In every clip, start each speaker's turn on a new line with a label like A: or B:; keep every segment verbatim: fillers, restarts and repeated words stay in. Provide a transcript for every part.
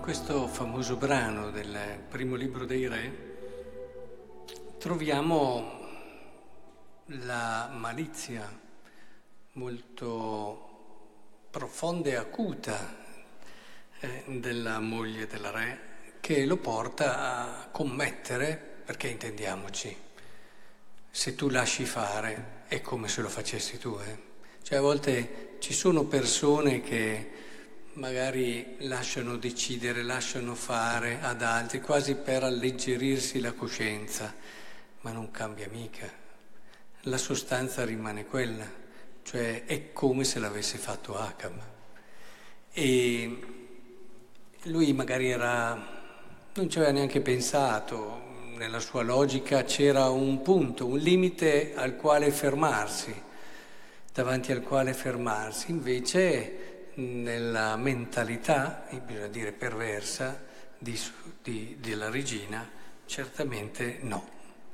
A: questo famoso brano del primo libro dei Re troviamo la malizia molto profonda e acuta eh, della moglie del re, che lo porta a commettere, perché intendiamoci, se tu lasci fare è come se lo facessi tu. Eh? Cioè a volte ci sono persone che magari lasciano decidere, lasciano fare ad altri, quasi per alleggerirsi la coscienza, ma non cambia mica. La sostanza rimane quella, cioè è come se l'avesse fatto Acab. E lui magari era, non ci aveva neanche pensato, nella sua logica c'era un punto, un limite al quale fermarsi, davanti al quale fermarsi, invece nella mentalità, bisogna dire perversa, di, di, della regina, certamente no.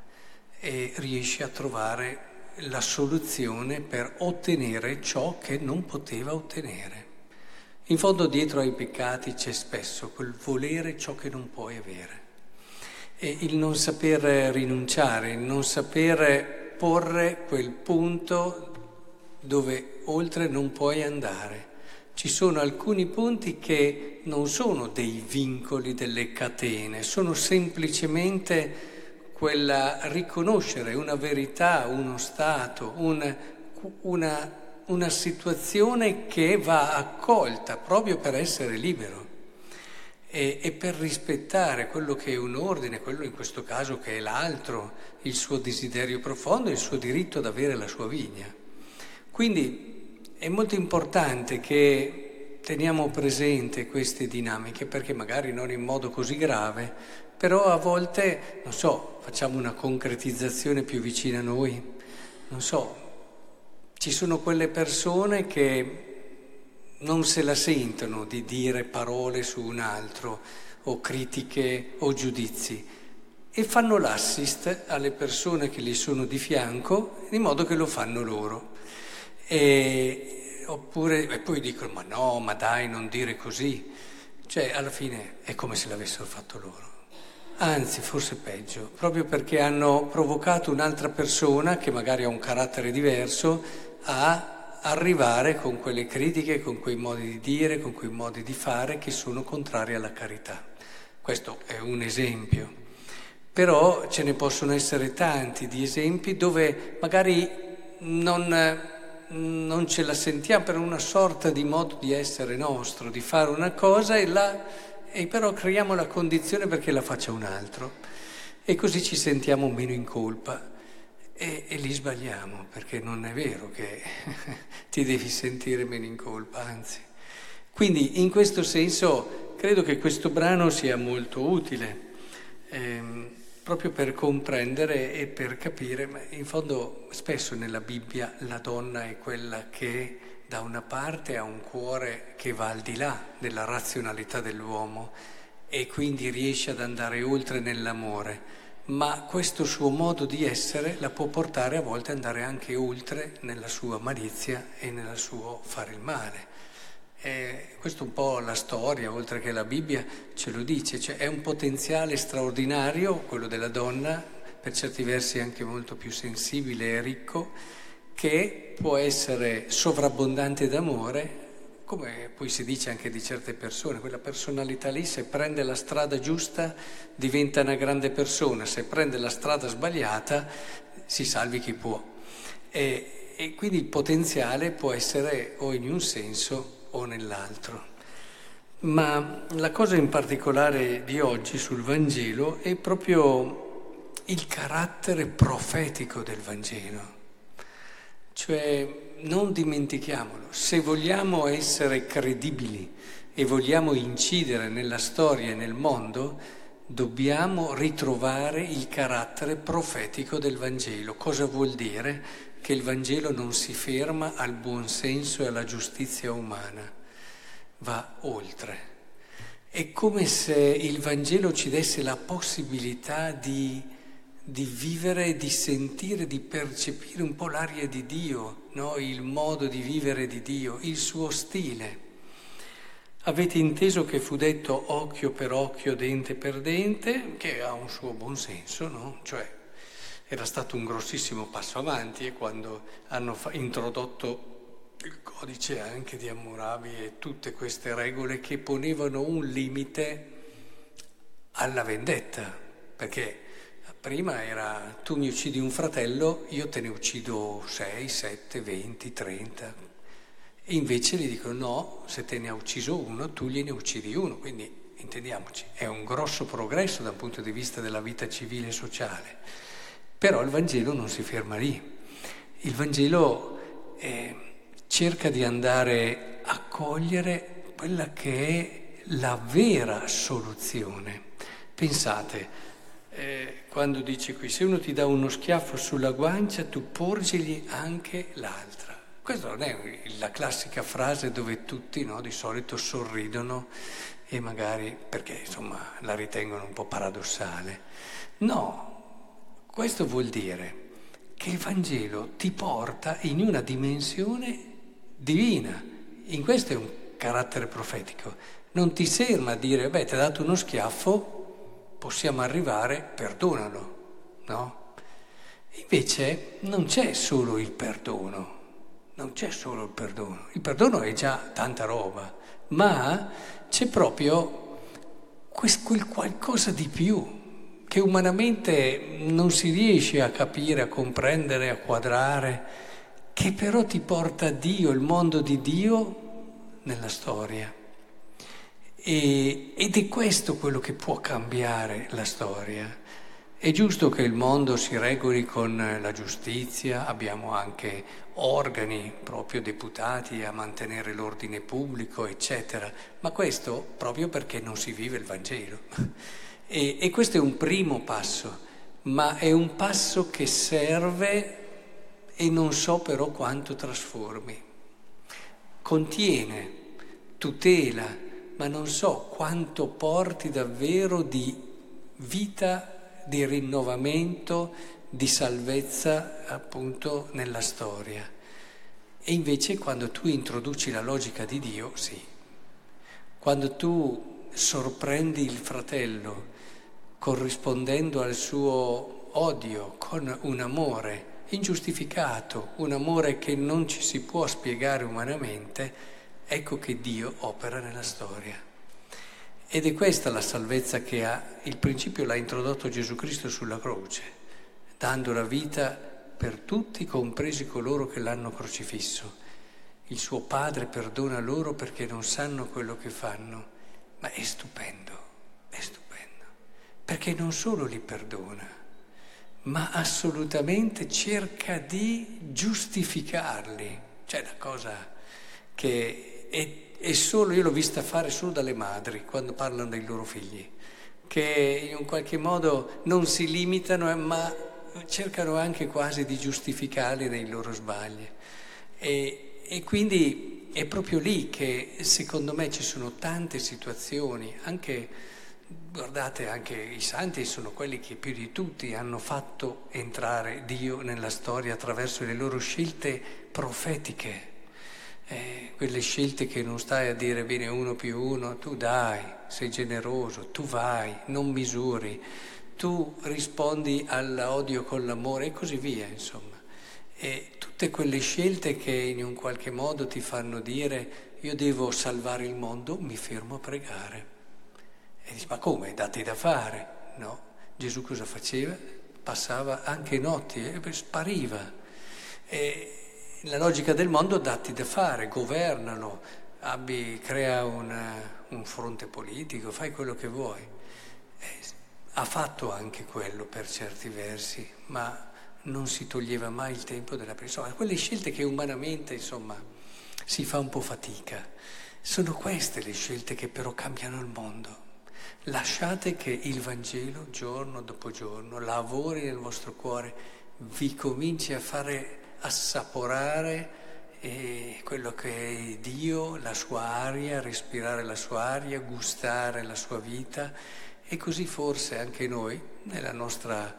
A: E riesce a trovare la soluzione per ottenere ciò che non poteva ottenere. In fondo dietro ai peccati c'è spesso quel volere ciò che non puoi avere. E il non saper rinunciare, il non saper porre quel punto dove oltre non puoi andare. Ci sono alcuni punti che non sono dei vincoli, delle catene, sono semplicemente quella riconoscere una verità, uno stato, un, una, una situazione che va accolta proprio per essere libero e, e per rispettare quello che è un ordine, quello in questo caso che è l'altro, il suo desiderio profondo, il suo diritto ad avere la sua vigna. Quindi è molto importante che teniamo presente queste dinamiche, perché magari non in modo così grave, però a volte, non so, facciamo una concretizzazione più vicina a noi, non so, ci sono quelle persone che non se la sentono di dire parole su un altro, o critiche o giudizi, e fanno l'assist alle persone che gli sono di fianco, in modo che lo fanno loro. E, oppure, e poi dicono, ma no, ma dai, non dire così. Cioè, alla fine è come se l'avessero fatto loro. Anzi, forse peggio, proprio perché hanno provocato un'altra persona, che magari ha un carattere diverso, a arrivare con quelle critiche, con quei modi di dire, con quei modi di fare che sono contrari alla carità. Questo è un esempio. Però ce ne possono essere tanti di esempi dove magari non... non ce la sentiamo per una sorta di modo di essere nostro, di fare una cosa e, la, e però creiamo la condizione perché la faccia un altro e così ci sentiamo meno in colpa e, e lì sbagliamo, perché non è vero che ti devi sentire meno in colpa, anzi. Quindi in questo senso credo che questo brano sia molto utile, ehm, proprio per comprendere e per capire, ma in fondo spesso nella Bibbia la donna è quella che da una parte ha un cuore che va al di là della razionalità dell'uomo e quindi riesce ad andare oltre nell'amore, ma questo suo modo di essere la può portare a volte ad andare anche oltre nella sua malizia e nel suo fare il male. E questo un po' la storia, oltre che la Bibbia, ce lo dice, cioè è un potenziale straordinario, quello della donna, per certi versi anche molto più sensibile e ricco, che può essere sovrabbondante d'amore, come poi si dice anche di certe persone, quella personalità lì se prende la strada giusta diventa una grande persona, se prende la strada sbagliata si salvi chi può. E, e quindi il potenziale può essere o in un senso o nell'altro. Ma la cosa in particolare di oggi sul Vangelo è proprio il carattere profetico del Vangelo. Cioè, non dimentichiamolo, se vogliamo essere credibili e vogliamo incidere nella storia e nel mondo, dobbiamo ritrovare il carattere profetico del Vangelo. Cosa vuol dire? Che il Vangelo non si ferma al buon senso e alla giustizia umana, va oltre. È come se il Vangelo ci desse la possibilità di, di vivere, di sentire, di percepire un po' l'aria di Dio, no? Il modo di vivere di Dio, il suo stile. Avete inteso che fu detto occhio per occhio, dente per dente, che ha un suo buon senso, no? Cioè, era stato un grossissimo passo avanti e quando hanno fa- introdotto il codice anche di Hammurabi e tutte queste regole che ponevano un limite alla vendetta, perché prima era tu mi uccidi un fratello, io te ne uccido sei, sette, venti, trenta. E invece gli dicono no, se te ne ha ucciso uno, tu gliene uccidi uno. Quindi, intendiamoci, è un grosso progresso dal punto di vista della vita civile e sociale. Però il Vangelo non si ferma lì. Il Vangelo eh, cerca di andare a cogliere quella che è la vera soluzione. Pensate, eh, quando dice qui, se uno ti dà uno schiaffo sulla guancia, tu porgigli anche l'altra. Questa non è la classica frase dove tutti, no, di solito sorridono e magari perché insomma la ritengono un po' paradossale. No, questo vuol dire che il Vangelo ti porta in una dimensione divina. In questo è un carattere profetico. Non ti serve a dire, beh, ti ha dato uno schiaffo, possiamo arrivare, perdonalo, no? Invece non c'è solo il perdono. Non c'è solo il perdono, il perdono è già tanta roba, ma c'è proprio quel qualcosa di più che umanamente non si riesce a capire, a comprendere, a quadrare, che però ti porta Dio, il mondo di Dio nella storia. E, ed è questo quello che può cambiare la storia. È giusto che il mondo si regoli con la giustizia, abbiamo anche organi proprio deputati a mantenere l'ordine pubblico, eccetera, ma questo proprio perché non si vive il Vangelo. E, e questo è un primo passo, ma è un passo che serve e non so però quanto trasformi. Contiene, tutela, ma non so quanto porti davvero di vita, di rinnovamento, di salvezza appunto nella storia. E invece quando tu introduci la logica di Dio, sì. Quando tu sorprendi il fratello corrispondendo al suo odio con un amore ingiustificato, un amore che non ci si può spiegare umanamente, ecco che Dio opera nella storia. Ed è questa la salvezza che ha, il principio l'ha introdotto Gesù Cristo sulla croce, dando la vita per tutti, compresi coloro che l'hanno crocifisso. Il suo Padre perdona loro perché non sanno quello che fanno, ma è stupendo, è stupendo, perché non solo li perdona, ma assolutamente cerca di giustificarli. C'è una cosa che è E solo, io l'ho vista fare solo dalle madri quando parlano dei loro figli, che in un qualche modo non si limitano, eh, ma cercano anche quasi di giustificarli nei loro sbagli. E, e quindi è proprio lì che secondo me ci sono tante situazioni, anche, guardate, anche i santi sono quelli che più di tutti hanno fatto entrare Dio nella storia attraverso le loro scelte profetiche. Eh, quelle scelte che non stai a dire bene uno più uno, tu dai, sei generoso, tu vai, non misuri, tu rispondi all'odio con l'amore e così via, insomma. E tutte quelle scelte che in un qualche modo ti fanno dire io devo salvare il mondo, mi fermo a pregare. E dici, ma come, date da fare? No, Gesù cosa faceva? Passava anche notti e spariva. E, la logica del mondo datti da fare, governalo, abbi, crea un, un fronte politico, fai quello che vuoi. Eh, ha fatto anche quello per certi versi, ma non si toglieva mai il tempo della persona. Quelle scelte che umanamente, insomma, si fa un po' fatica. Sono queste le scelte che però cambiano il mondo. Lasciate che il Vangelo, giorno dopo giorno, lavori nel vostro cuore, vi cominci a fare assaporare eh, quello che è Dio, la sua aria, respirare la sua aria, gustare la sua vita e così forse anche noi, nella nostra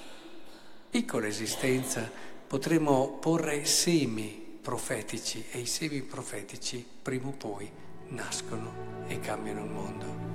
A: piccola esistenza, potremo porre semi profetici e i semi profetici prima o poi nascono cambiano il mondo.